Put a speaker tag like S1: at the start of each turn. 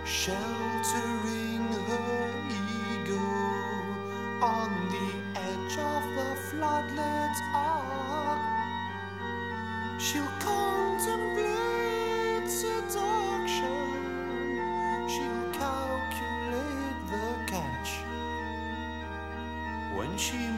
S1: sheltering her ego on the edge of the floodlit ark. She'll contemplate seduction, she'll calculate the catch when she